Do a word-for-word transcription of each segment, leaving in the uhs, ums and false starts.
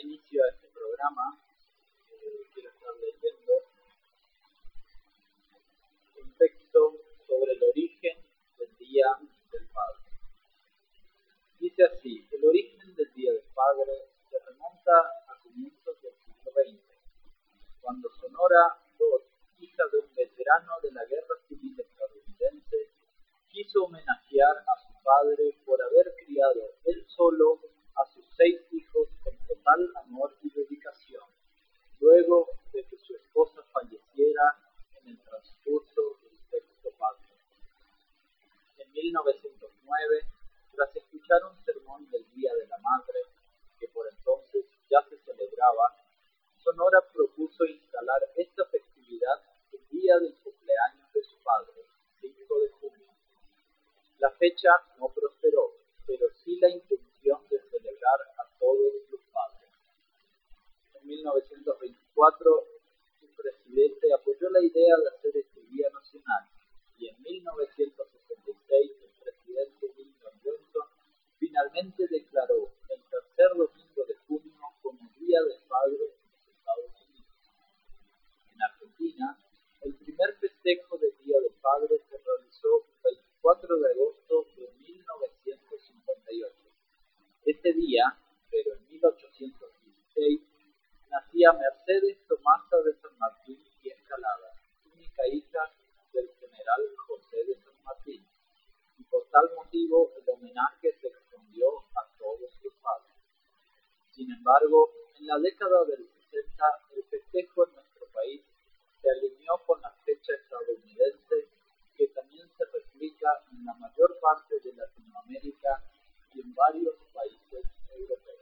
inicio a este programa, eh, quiero estar leyendo un texto sobre el origen del Día del Padre. Dice así: el origen del Día del Padre se remonta a comienzos del siglo veinte, cuando Sonora Dot, hija de un veterano de la Guerra Civil estadounidense, quiso homenajear a su padre por haber criado él solo a sus seis hijos con total amor y dedicación, luego de que su esposa falleciera en el transcurso del sexto parto. En mil novecientos nueve, tras escuchar un sermón del Día de la Madre, que por entonces ya se celebraba, Sonora propuso instalar esta festividad el día del cumpleaños de su padre, cinco de junio. La fecha no prosperó, pero sí la intención de celebrar a todos los padres. En mil novecientos veinticuatro, su presidente apoyó la idea de hacer este día nacional, y en mil novecientos sesenta y seis el presidente Lyndon Johnson finalmente declaró el tercer domingo de junio como Día del Padre en los Estados Unidos. En Argentina, el primer festejo del Día del Padre se realizó el veinticuatro de agosto de mil novecientos cincuenta y ocho. Ese día, pero en mil ochocientos dieciséis, nacía Mercedes Tomasa de San Martín y Escalada, única hija del general José de San Martín, y por tal motivo el homenaje se extendió a todos los padres. Sin embargo, en la década del sesenta, el festejo en nuestro país se alineó con la fecha estadounidense, que también se replica en la mayor parte de Latinoamérica y en varios países europeos.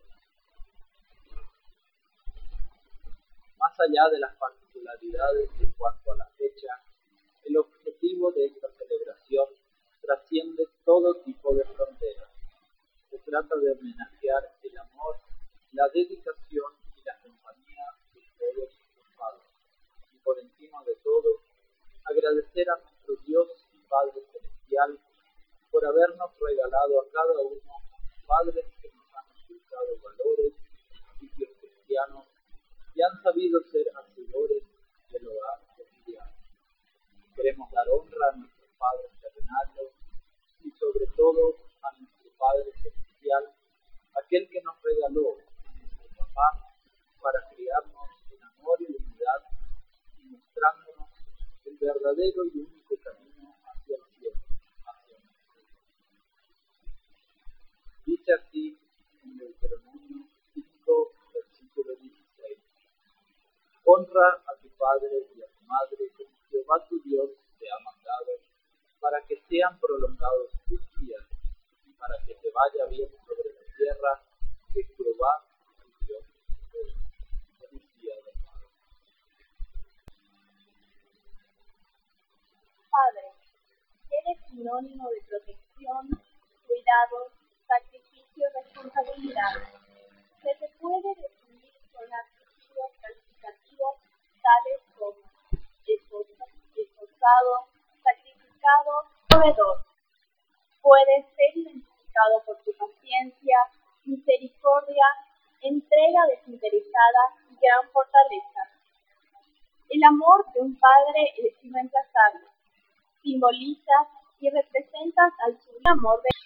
Más allá de las particularidades en cuanto a la fecha, el objetivo de esta celebración trasciende todo tipo de fronteras. Se trata de homenajear el amor, la dedicación y la compañía de todos los padres. Y por encima de todo, agradecer a nuestro Dios y Padre Celestial por habernos regalado a cada uno padres que nos han inculcado valores y principios cristianos y han sabido ser hacedores del hogar cotidiano. Queremos dar honra a nuestros padres terrenales y sobre todo a nuestro Padre Celestial, aquel que nos regaló a nuestro papá para criarnos en amor y unidad y mostrándonos el verdadero y único camino hacia el cielo, hacia nuestro Dios. Dice así en Deuteronomio cinco, versículo dieciséis: honra a tu padre y a tu madre como Jehová tu Dios te ha mandado, para que sean prolongados tus días y para que te vaya bien sobre la tierra que Jehová tu Dios te da. Feliz Día del Padre. Padre, eres sinónimo de protección, cuidado, sacrificio, responsabilidad. Se te puede definir con adjetivos calificativos tales como esforzado, sacrificado, proveedor. Puedes ser identificado por tu paciencia, misericordia, entrega desinteresada y gran fortaleza. El amor de un padre es irreemplazable. Simbolizas y representas al sublime amor de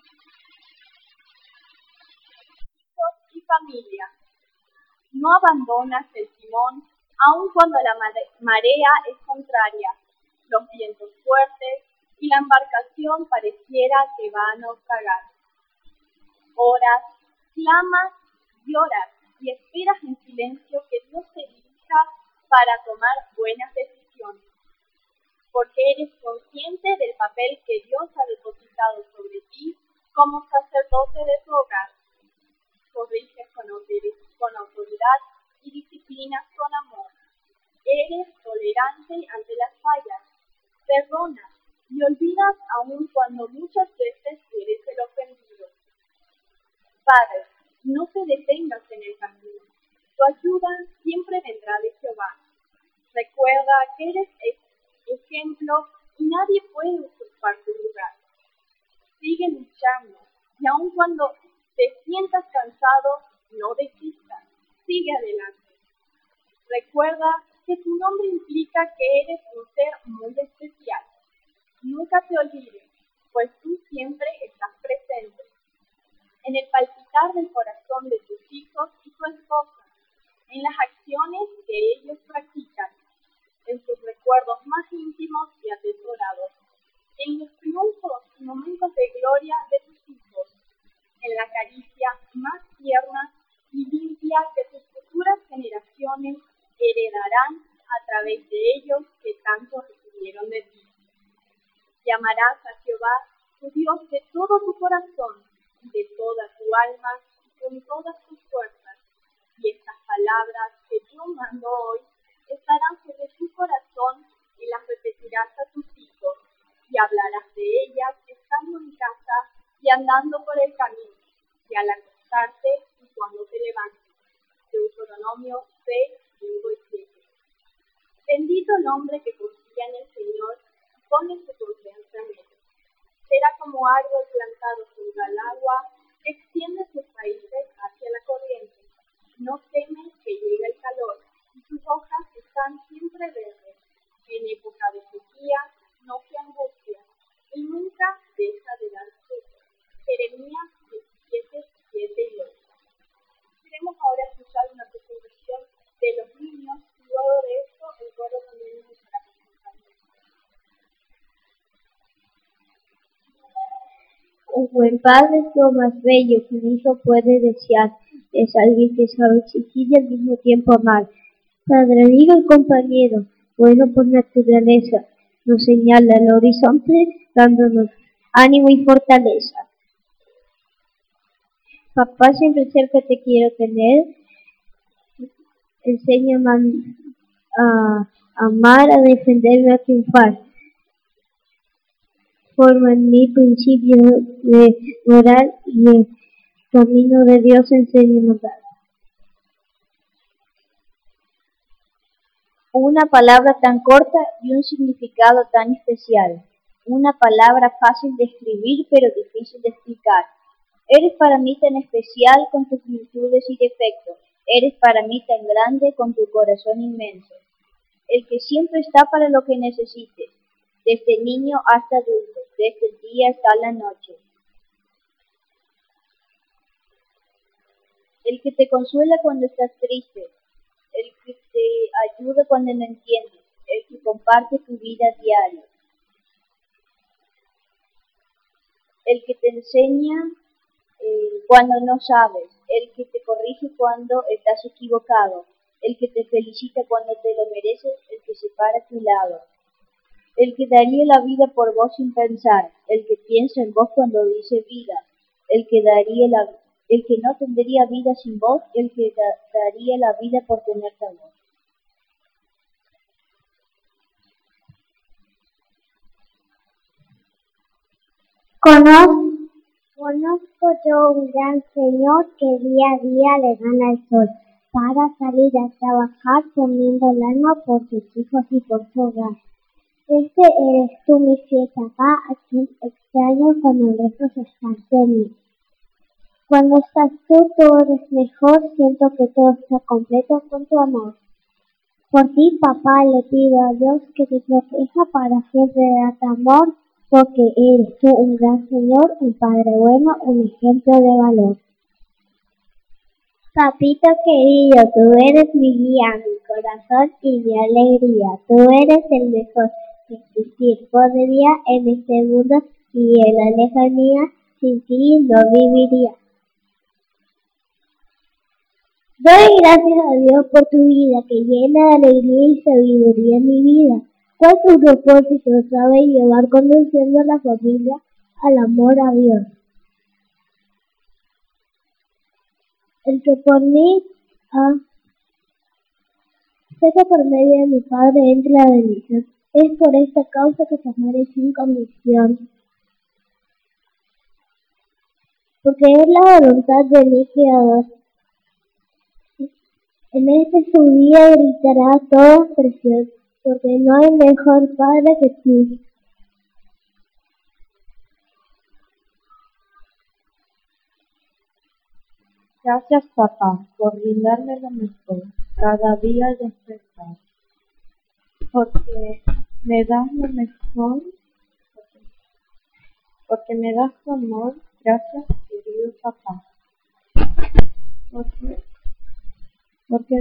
hijos y familia. No abandonas el timón aun cuando la marea es contraria, los vientos fuertes y la embarcación pareciera que va a naufragar. Oras, clamas, lloras y esperas en silencio que Dios te dirija para tomar buenas decisiones, porque eres consciente del papel que Dios ha depositado sobre ti como sacerdote de tu hogar. Corriges con autoridad y disciplinas con amor. Eres tolerante ante las fallas, perdonas y olvidas aun cuando muchas veces eres el ofendido. Padre, no te detengas en el camino. Tu ayuda siempre vendrá de Jehová. Recuerda que eres ejemplo y nadie puede usurpar tu lugar. Sigue luchando y aun cuando te sientas cansado, no desistas. sigue adelante. Recuerda que tu nombre implica que eres un ser muy especial. Nunca te olvides, pues tú siempre estás presente en el palpitar del corazón de tus hijos y tu esposa, en las acciones que ellos practican, en sus recuerdos más íntimos y atesorados, en los triunfos y momentos de gloria de tus hijos, en la caricia más tierna y limpia que tus futuras generaciones heredarán a través de ellos que tanto recibieron de ti. Llamarás a Jehová, tu Dios, de todo tu corazón, de toda tu alma y con todas tus fuerzas. Y estas palabras que yo mando hoy estarán sobre tu corazón y las repetirás a tus hijos y hablarás de ellas estando en casa y andando por el camino y al acostarte y cuando te levantes. Deuteronomio seis, cinco y siete. Bendito el hombre que confía en el Señor y pone su confianza en él. Será como árbol plantado junto al agua, que extiende sus raíces hacia la corriente. No teme que llegue el calor, y sus hojas están siempre verdes. En época de sequía no se angustia, y nunca deja de dar fruto. Jeremías diecisiete, siete y ocho. Queremos ahora escuchar una presentación de los niños, y luego de esto el coro también nos estará presentando. Un buen padre es lo más bello que un hijo puede desear. Es alguien que sabe exigir y al mismo tiempo amar. Padre, amigo y compañero, bueno por naturaleza, nos señala el horizonte dándonos ánimo y fortaleza. Papá, siempre cerca te quiero tener. Enséñame a, a amar, a defenderme, a triunfar. Forma en mí principio de moral y el camino de Dios enseña a dar. Una palabra tan corta y un significado tan especial. Una palabra fácil de escribir pero difícil de explicar. Eres para mí tan especial con tus virtudes y defectos. Eres para mí tan grande con tu corazón inmenso. El que siempre está para lo que necesites. Desde niño hasta adulto, desde el día hasta la noche. El que te consuela cuando estás triste, el que te ayuda cuando no entiendes, el que comparte tu vida diaria, el que te enseña eh, cuando no sabes, el que te corrige cuando estás equivocado, el que te felicita cuando te lo mereces, el que se para a tu lado. El que daría la vida por vos sin pensar, el que piensa en vos cuando dice vida, el que daría la, el que no tendría vida sin vos, el que da, daría la vida por tenerte a vos. Conozco, conozco yo un gran Señor que día a día le gana el sol para salir a trabajar poniendo el alma por sus hijos y por su hogar. Este eres tú, mi fiel papá, a quien extraño cuando lejos estás de mí. Cuando estás tú, todo es mejor, siento que todo está completo con tu amor. Por ti, papá, le pido a Dios que te proteja para siempre darte amor, porque eres tú un gran Señor, un Padre bueno, un ejemplo de valor. Papito querido, tú eres mi guía, mi corazón y mi alegría. Tú eres el mejor que existir podría en este mundo y en la lejanía sin ti no viviría. Doy gracias a Dios por tu vida que llena de alegría y sabiduría mi vida. Cuánto propósito sabe llevar conduciendo a la familia al amor a Dios. El que por mí, ah, sé que por medio de mi Padre entra la bendición. Es por esta causa que te amaré sin condición. Porque es la voluntad de mi Creador. En este su día gritará toda expresión, porque no hay mejor Padre que tú. Gracias, papá, por brindarme lo mejor cada día al despertar. Porque me das lo mejor, porque, porque me das tu amor. Gracias, querido papá. Porque, porque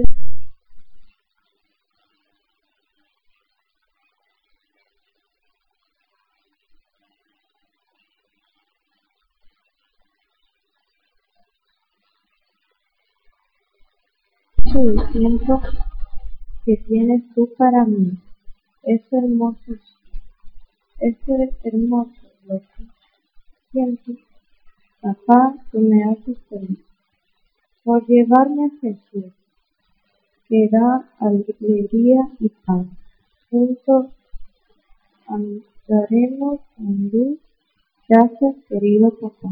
el tiempo que tienes tú para mí es hermoso, es hermoso lo que siento. Papá, tú me haces feliz por llevarme a Jesús, que da alegría y paz. Juntos andaremos en luz. Gracias, querido papá.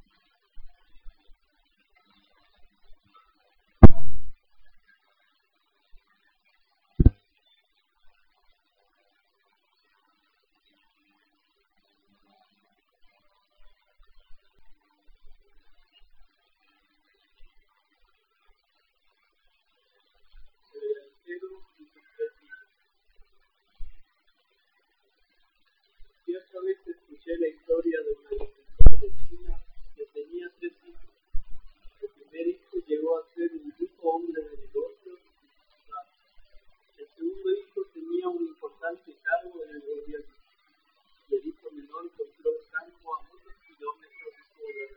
Cierta vez escuché la historia de una agricultora de China que tenía tres hijos. El primer hijo llegó a ser un rico hombre de negocios. El segundo hijo tenía un importante cargo en el gobierno. Y el hijo menor compró un campo a muchos kilómetros de su hogar.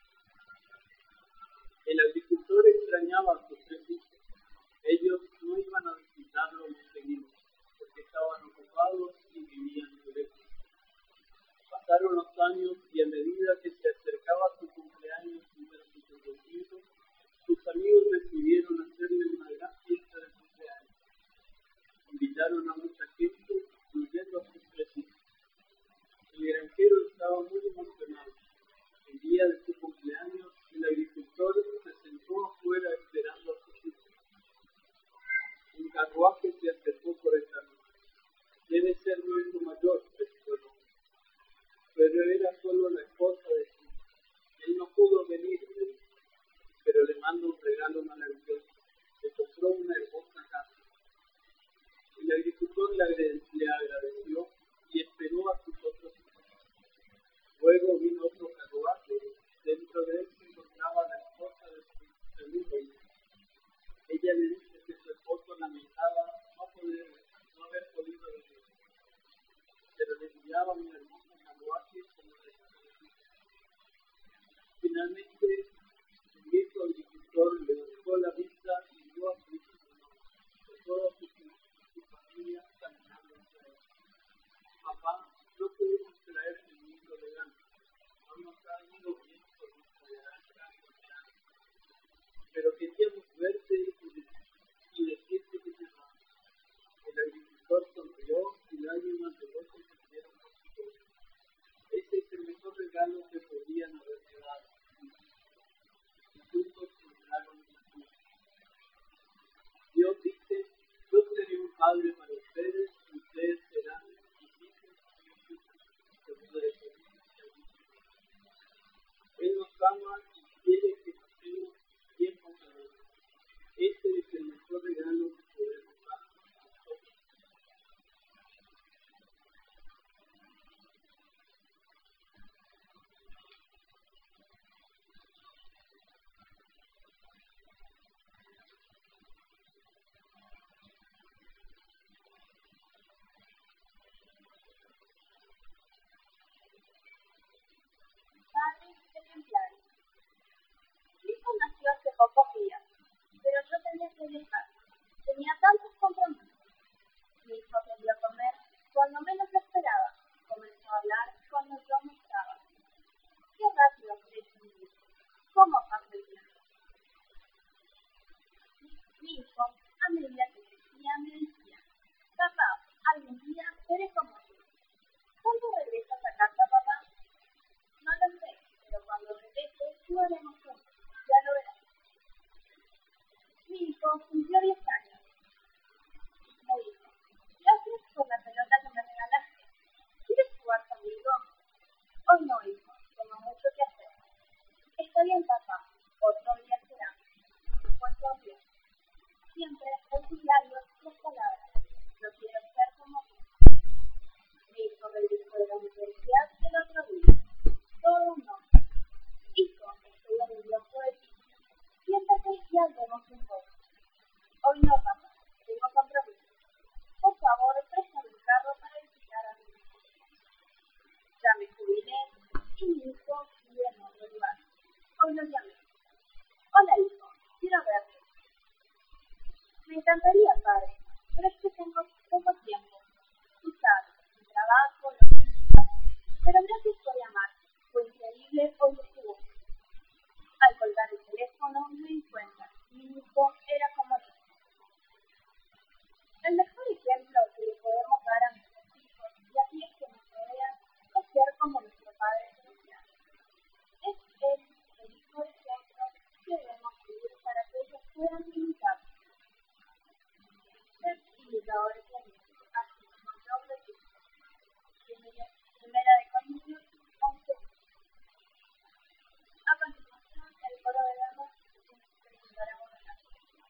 El agricultor extrañaba a sus tres hijos. Ellos no iban a visitarlo muy seguido, porque estaban ocupados y vivían muy lejos. Pasaron los años y a medida que se acercaba su cumpleaños número setenta y cinco, sus amigos decidieron hacerle una gran fiesta de cumpleaños. Invitaron a mucha gente, incluyendo a sus tres hijos. El granjero estaba muy emocionado. El día de su cumpleaños, el agricultor se sentó afuera esperando a sus hijos. Un carruaje se acercó por el camino. Debe ser mi hijo mayor, pensó el hombre. Pero era solo la esposa de su hijo. Él no pudo venir, le dijo, pero le mando un regalo maravilloso. Le compró una hermosa casa. El agricultor le, agre- le agradeció y esperó a sus otros hijos. Luego vino otro carruaje. Dentro de él se encontraba la esposa de su segundo hijo. Ella le dice que su esposo lamentaba no poder, no haber podido venir, pero le enviaba un hermoso carruaje como regalo de su hijo. Finalmente, el viejo agricultor le buscó la vista y vio a su hijo menor, con toda su, su familia caminando hacia él. Papá, no pudimos traer ningún regalo. No nos ha ido bien por nuestra gran cumpleaños. Pero queríamos verte y, y decirte que te amamos. El agricultor sonrió y lágrimas de gozo salieron por su boca. Ese es el mejor regalo que podían haberme dado. Y juntos entraron en la fiesta. Dios dice, yo seré un padre para ustedes y ustedes serán mis hijos y mis hijas. Segunda de Corintios. Él nos ama y quiere que pasemos tiempo con él. Este es el mejor regalo que podemos dar a nosotros. Padres ejemplares. Mi hijo nació hace pocos días, pero yo tenía que viajar. Tenía tantos compromisos. Mi hijo aprendió a comer cuando menos lo esperaba. Comenzó a hablar cuando yo no estaba. Qué rápido crece mi hijo. ¿Cómo pasa el tiempo? Mi, mi hijo, a medida que crecía, me decía, papá, algún día seré como tú. ¿Cuándo regresas a casa, papá? No lo sé, pero cuando regrese, lo haremos juntos. Ya lo verás. Mi hijo cumplió diez años. Me dijo, gracias por la pelota que me regalaste. ¿Quieres jugar conmigo? Hoy no, hijo, tengo mucho que hacer. Está bien, papá, otro día será. siempre en sus labios las palabras, no quiero ser como tú. Mi hijo regresó de la universidad el otro día, todo un hombre. Hijo, estoy orgulloso de ti. Siéntate y hablemos un poco. Hoy no, papá, tengo compromiso. Por favor, préstame un carro para visitar a mi hijo. Ya me jubilé y mi hijo vive en otro lugar. Hoy lo llamé. Hola, hijo, quiero verte. Me encantaría, padre, pero es que tengo poco tiempo. Tú sabes, mi trabajo, los hijos. Pero gracias por llamar. Fue increíble oír tu voz. Al colgar el teléfono me di cuenta, mi hijo era como yo. El mejor ejemplo que le podemos dar a nuestros hijos y a aquellos que nos rodean es ser como nuestro Padre Celestial. Es Él el mejor ejemplo que debemos seguir para que ellos puedan imitarnos. Ser imitadores de Dios, así como yo lo digo. Primera de Corintios once. A continuación, el coro de damas presentaremos a la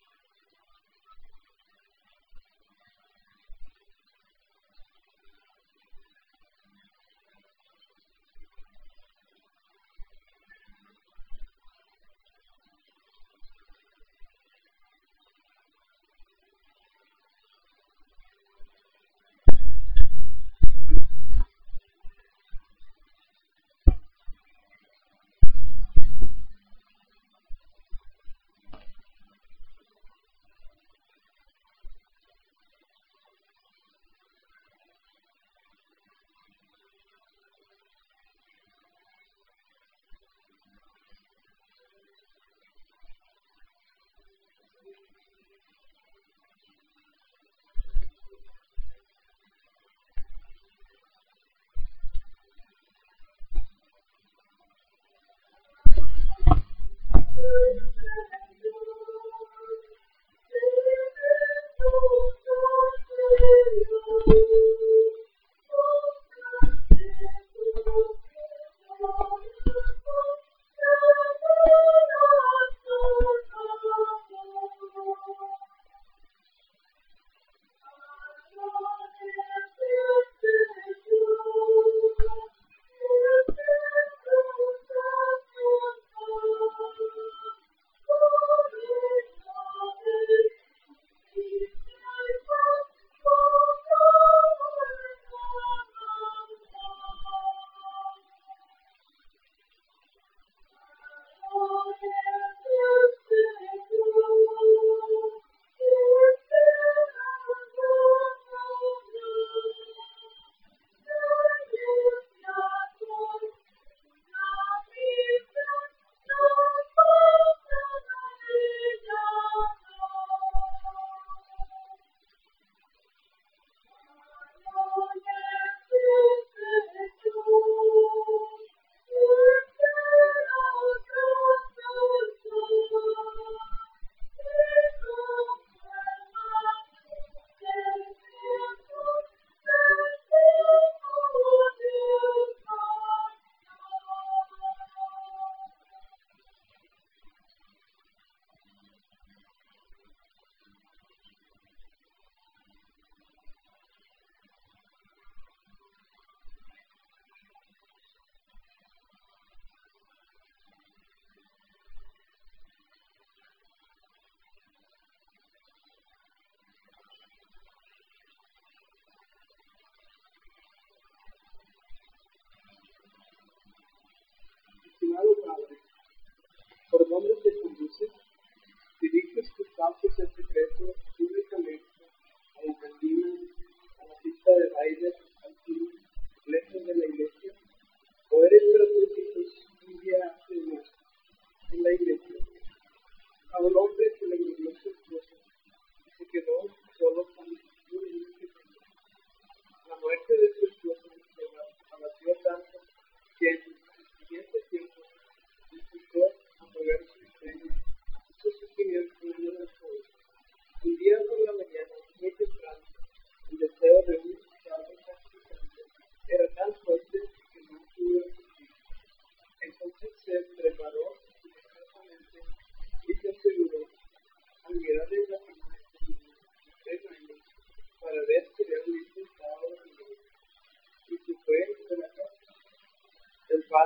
Estimado Padre, ¿por dónde te conduces? ¿Diriges tus pasos en secreto públicamente a la cantina, a la pista de baile, al cine, lejos de la iglesia? ¿O eres para tus hijos un día de muestra en la iglesia? A un hombre que le murió su esposa y se quedó solo con un niño pequeño. La muerte de su esposa le abatió tanto que en el siguiente tiempo intentó apagar su sueño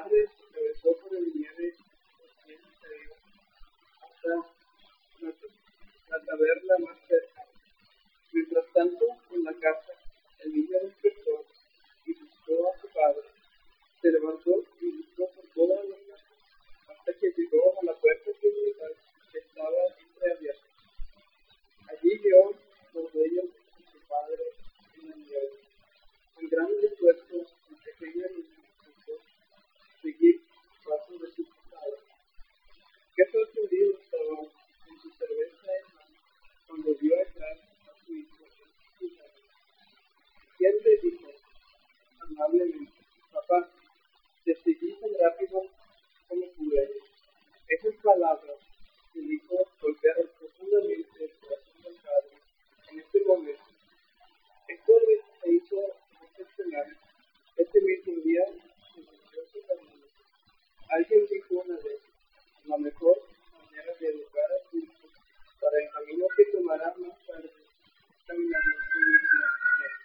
madre atravesó por el nieve recién caído hasta la, la taberna más cerca. Mientras tanto, en la casa, el niño despertó y buscó a su padre. Se levantó y buscó por todas las casas hasta que llegó a la puerta principal que estaba entreabierta. Allí vio los dueños y su padre en la nieve. Con gran esfuerzo, el pequeño niño intentó seguir pasos de su padre. Qué sorprendido estaba con su cerveza en mano cuando vio entrar a su hijo en su casa. Y él le dijo amablemente: papá, te seguí tan rápido como pude. Esas palabras que dijo golpearon profundamente el corazón del padre en este momento. Esto se hizo excepcional. Este mismo día se cumplió su camino. Alguien dijo una vez: la mejor manera de educar a tu hijo para el camino que tomará más tarde es caminando tú mismo con él.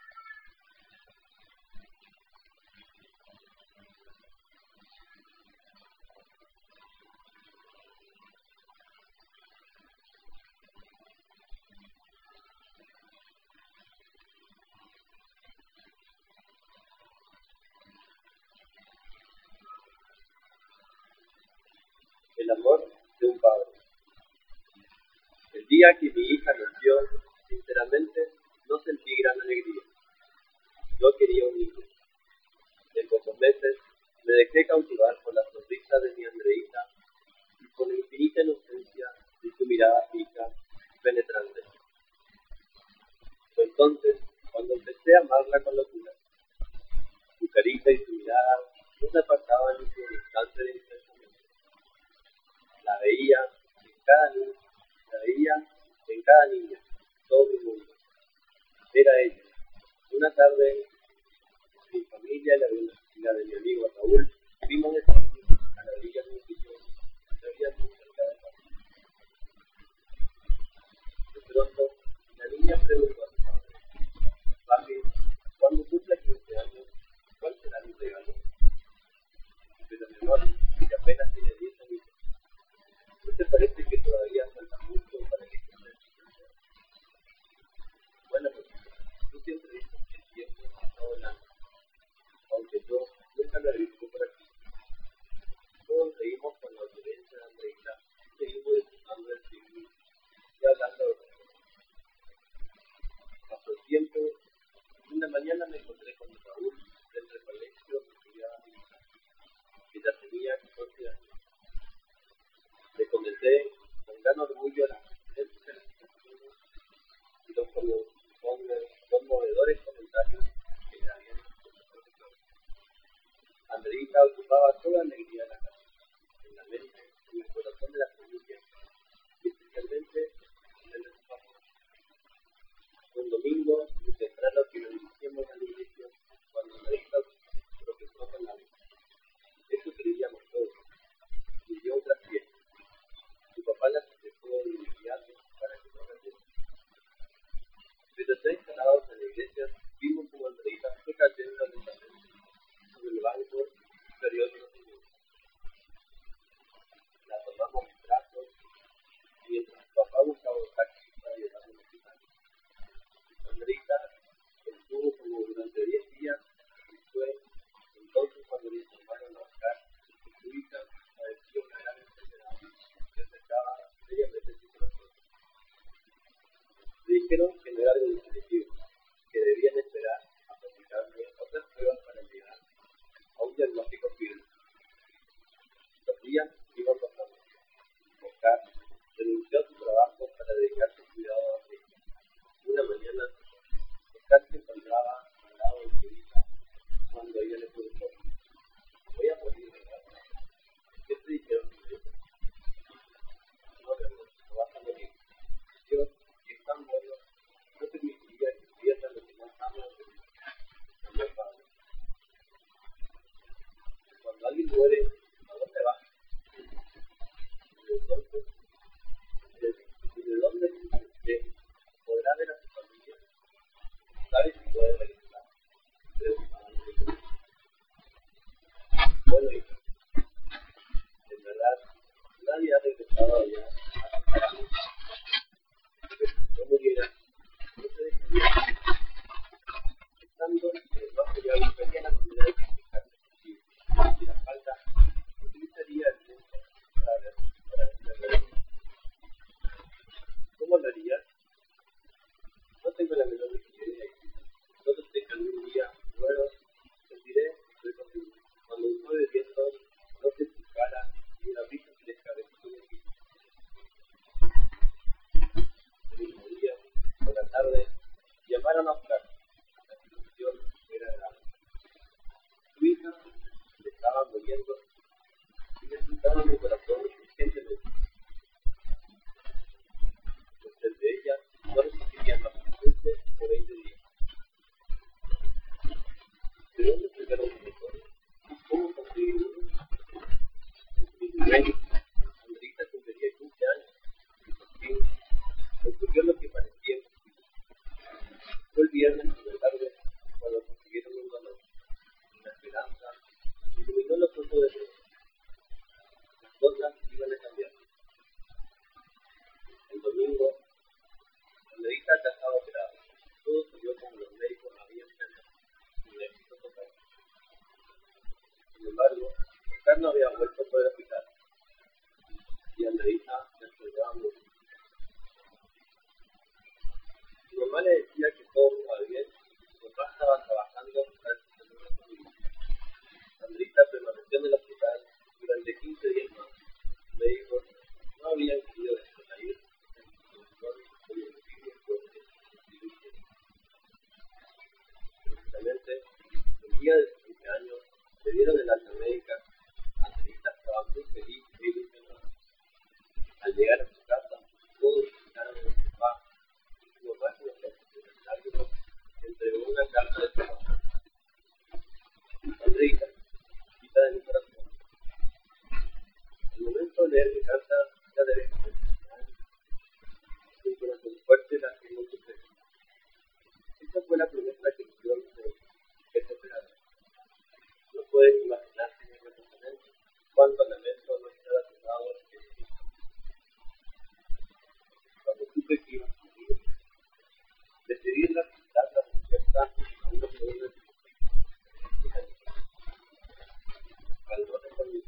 El amor de un padre. El día que mi hija nació, sinceramente, no sentí gran alegría. Yo quería un niño. En pocos meses me dejé cautivar por la sonrisa de mi Andreita y por la infinita inocencia de su mirada fija y penetrante. Fue entonces cuando empecé a amarla con locura. Su carita y su mirada no se apartaban ni por un instante de mi pensamiento. La veía en cada niño, la veía en cada niña, todo mi mundo. Era ella. Una tarde, mi familia y la de, la de mi amigo Raúl fuimos de cine a la orilla de un sitio que había muy cerca de casa. De pronto, la niña preguntó a su padre: papi, cuando cumpla quince años, ¿cuál será mi regalo? Pero mi amor, que apenas tiene diez años, ¿no te parece que todavía falta mucho para que cumpla quince años? Bueno, pues, tú siempre dices que el tiempo está volando, aunque yo nunca lo he visto por aquí. Todos reímos con la violencia de Andreita y seguimos disfrutando del cine y hablando de otras cosas. Pasó el tiempo y una mañana me encontré con Raúl dentro del colegio que quería a mi hija, que ya tenía catorce años. Le comenté con gran orgullo las excelentes calificaciones y los conmovedores comentarios que le habían hecho los profesores. Andreita ocupaba toda la alegría de la casa, en la mente, en el corazón de la familia y especialmente en el de su papá. Un domingo, muy temprano, que nos dirigíamos a la iglesia, cuando Andreita profesó con la vida. Eso creíamos todos. Y dio otra fiesta. Su papá la festejó de inmediato para que no cayera. Pero ya instalados en la iglesia, vimos como Andreita fue cayendo lentamente sobre el banco superior de los niños. La tomamos en brazos mientras su papá buscaba un taxi para llevarla al hospital. Andreita estuvo como durante diez días y fue entonces cuando le informaron a Oscar que su hija padecía una gran enfermedad que afectaba seriamente su corazón. Le dijeron que no era algo definitivo, que debían esperar a practicarle otras pruebas para llegar a un diagnóstico firme. Los días iban pasando. Oscar renunció a su trabajo para dedicarse al cuidado de la hija. Una mañana, Oscar se encontraba al lado de su hija cuando ella le preguntó: voy a morir, ¿verdad? ¿Qué te dijeron de eso? No, no, no vas a morir. Dios, que es tan bueno, no permitiría que pierdan lo que más aman de mí, como el Padre. Cuando alguien muere, ¿a dónde va? Y entonces, ¿de dónde domingo, Andreita ya estaba operada. Todo salió como los médicos habían planeado. Un éxito total. Sin embargo, Oscar no había vuelto por el hospital. Y Andreita se encontraba mucho. Su mamá le decía que todo estaba bien. Su papá estaba trabajando para el una familia. Andreita permaneció en el hospital durante quince días más. Los médicos no habían querido dejarla ir. Precisamente, el día de su cumpleaños, le dieron el alta médica. Andreita estaba muy feliz e ilusionada. Al llegar a su casa, todos visitaron a su papá y su mamá, con los ojos en lágrimas, entregó una carta de su papá. Andreita, hijita de mi corazón. Al momento de leer mi carta, ya debes pensar. Un corazón fuerte la tengo en tu pecho. Esa fue la promesa que Dios me hizo esperar. No puedes imaginarte mi representante cuánto lamento no estar a tu lado en este. Cuando supe que ibas a morir, decidí recitar la respuesta a una pregunta de al no responder.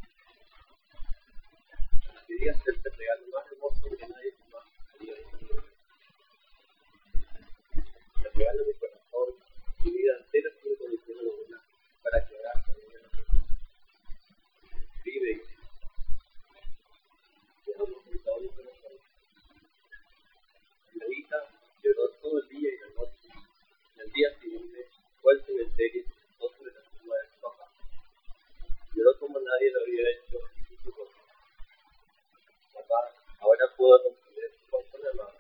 Quería hacerte el regalo más hermoso que nadie jamás haría en mi vida. Te regalo mi corazón, mi vida entera sin condición alguna, para que hagas también la vida. Vive y te amo con todo mi corazón. Andreita lloró todo el día y la noche. El día siguiente fue al cementerio y se sentó sobre la tumba de su papá. Lloró como nadie lo había hecho en su vida. Papá, ahora puedo comprender cuánto me amaba.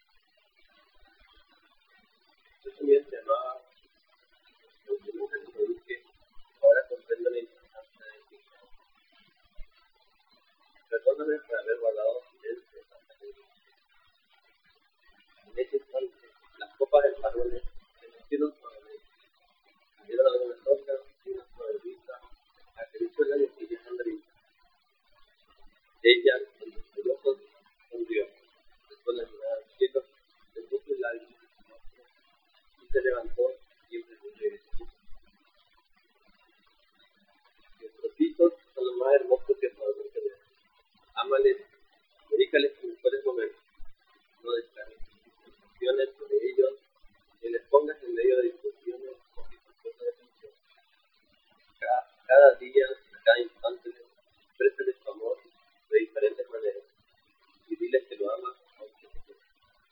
Yo también te amaba, aunque nunca te lo dije, ahora comprendo la importancia de ti. Perdóname por haber guardado silencio en tanta vida. En ese instante, las copas del parole se mecieron suavemente. Salieron algunas hojas y una suave brisa acarició la mejilla de Andreita. Ella, con sus ojos, sonrió, después la mirada al cielo, dejó sus labios y se levantó y empezó a regresar. Nuestros hijos son los más hermosos que podemos tener. Ámales, dedícales tus mejores momentos. No descargues tus sensaciones sobre ellos ni les pongas en medio de discusiones o situaciones de tensión. Cada, cada día, cada instante, préstales tu amor de diferentes maneras y diles que lo amas aunque no quieras.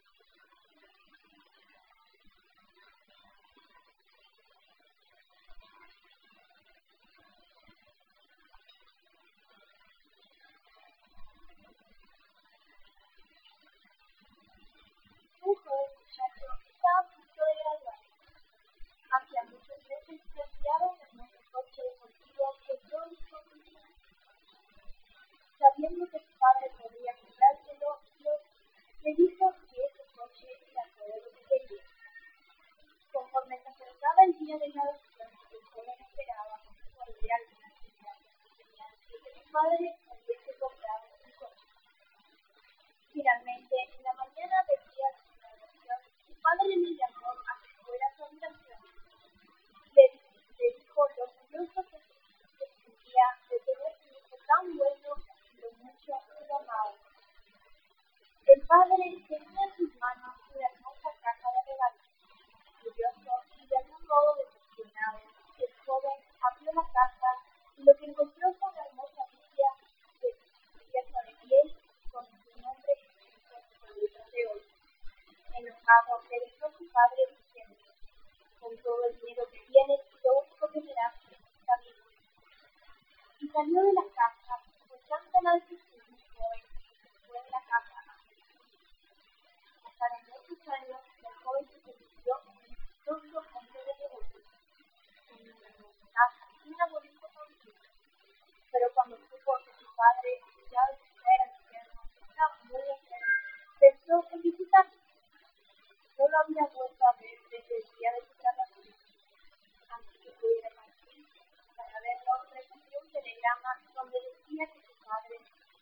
Un joven muchacho estaba a punto de graduarse. Hacía muchos meses que enviaba un hermoso coche deportivo que todos consumían. Sabiendo que su padre podría comprárselo, le dijo que ese coche era todo lo que quería. Conforme se acercaba el día de graduación, el joven esperaba con real necesidad que su padre le hubiese comprado un coche. Finalmente, en la mañana del día de su graduación, su padre le llamó a que fuera a su habitación. Le, le dijo lo orgulloso que se sentía de tener un hijo tan bueno y lo mucho que lo amaba. El padre tenía en sus manos una hermosa caja de regalos. Curioso y de algún modo decepcionado, el joven abrió la caja y lo que encontró fue una hermosa Biblia de cubierta de piel con su nombre escrito en sus letras de oro. Enojado, le dijo a su padre diciendo: con todo el dinero que tienes, lo único que me das es esta Biblia. Y salió de la casa con tanta latitud el joven que se fue de la casa. Pasaron muchos años y el joven se convirtió en un exitoso hombre de negocios, con una hermosa casa y una bonita familia. Pero cuando supo que su padre ya era enfermo, estaba muy enfermo, pensó en visitarlo. No lo había vuelto a ver desde el día de su graduación. Antes que pudiera partir, para verlo, recibió un telegrama donde decía que su padre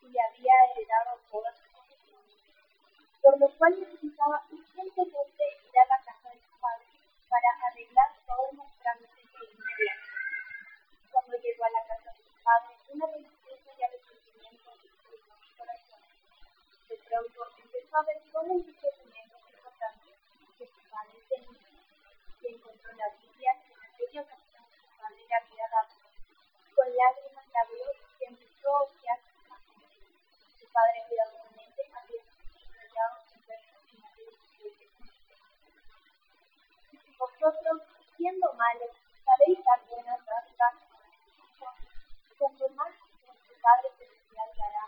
y le había heredado todas sus posesiones, por lo cual necesitaba urgentemente ir a la casa de su padre para arreglar todos los trámites de inmediato. Cuando llegó a la casa de su padre, una tristeza y arrepentimiento cruzó su corazón. De pronto empezó a ver todos los documentos importantes que su padre tenía, y encontró la Biblia que en aquella ocasión su padre le había dado. Con lágrimas la abrió y empezó a hojear sus páginas. Su padre cuidadosamente había subrayado sus versos finales de Y si vosotros, siendo malos, sabéis dar buenas dádivas a vuestros hijos, cuanto más vuestro Padre Celestial dará.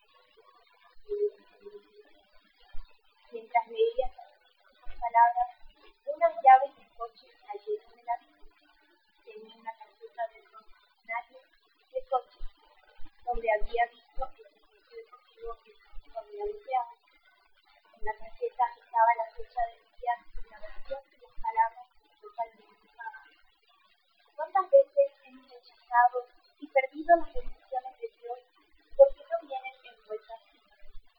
Mientras leía estas palabras, unas llaves de coche cayeron de la mesa. Tenía una tarjeta del concesionario de coche, donde había visto el servicio deportivo que su hijo había deseado. En la tarjeta estaba la fecha del día y la versión y las palabras totalmente usadas. ¿Cuántas veces hemos rechazado y perdido las bendiciones de Dios porque no vienen envueltas en Dios?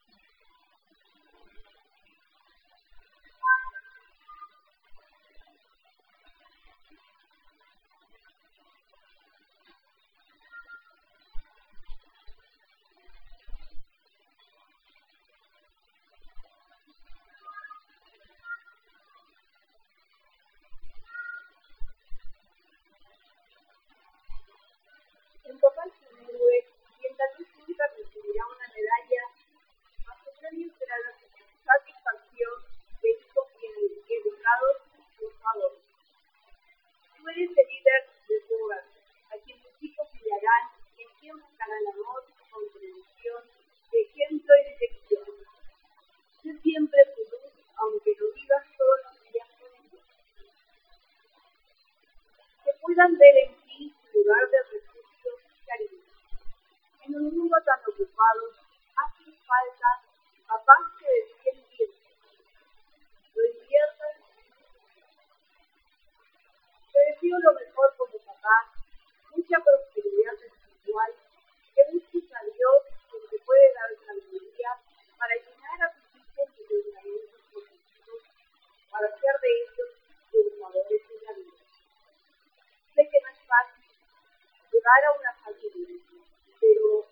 En total trilingüe, quien también nunca recibirá una medalla, a su premio será la satisfacción de hijos bien educados y triunfadores. Tú eres el líder de tu hogar, a quien tus hijos guiarán, en quien buscarán amor, comprensión, ejemplo y dirección. Sé siempre tu luz, aunque no vivas todos los días con ellos. Que puedan ver en ti lugar de refugio y cariño. En un mundo tan ocupado, hacen falta papás que deciden bien. Lo inviertan. Te deseo lo mejor como papá, mucha prosperidad espiritual, que busques a Dios porque puede dar sabiduría para llenar a tus hijos de pensamientos positivos, para hacer de ellos triunfadores en la vida. Sé que no es fácil llevar a una familia, pero